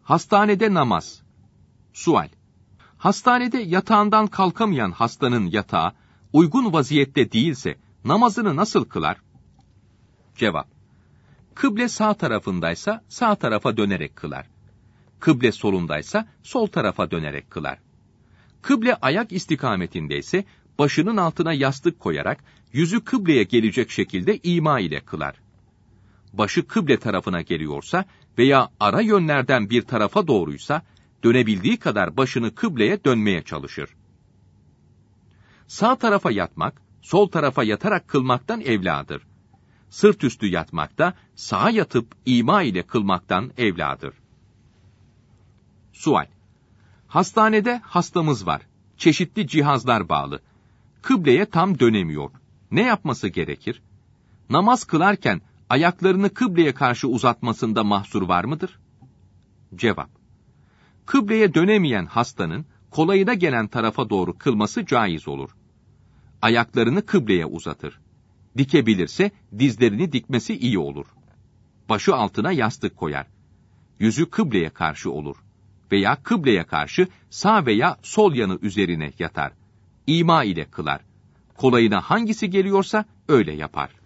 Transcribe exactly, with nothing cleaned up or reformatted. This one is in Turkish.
Hastanede namaz. Sual. Hastanede yatağından kalkamayan hastanın yatağı uygun vaziyette değilse namazını nasıl kılar? Cevap. Kıble sağ tarafındaysa sağ tarafa dönerek kılar. Kıble solundaysa sol tarafa dönerek kılar. Kıble ayak istikametindeyse başının altına yastık koyarak yüzü kıbleye gelecek şekilde ima ile kılar. Başı kıble tarafına geliyorsa veya ara yönlerden bir tarafa doğruysa dönebildiği kadar başını kıbleye dönmeye çalışır. Sağ tarafa yatmak, sol tarafa yatarak kılmaktan evladır. Sırt üstü yatmak da sağa yatıp ima ile kılmaktan evladır. Sual. Hastanede hastamız var. Çeşitli cihazlar bağlı. Kıbleye tam dönemiyor. Ne yapması gerekir? Namaz kılarken ayaklarını kıbleye karşı uzatmasında mahsur var mıdır? Cevap. Kıbleye dönemeyen hastanın kolayına gelen tarafa doğru kılması caiz olur. Ayaklarını kıbleye uzatır. Dikebilirse dizlerini dikmesi iyi olur. Başı altına yastık koyar. Yüzü kıbleye karşı olur. Veya kıbleye karşı sağ veya sol yanı üzerine yatar. İma ile kılar. Kolayına hangisi geliyorsa öyle yapar.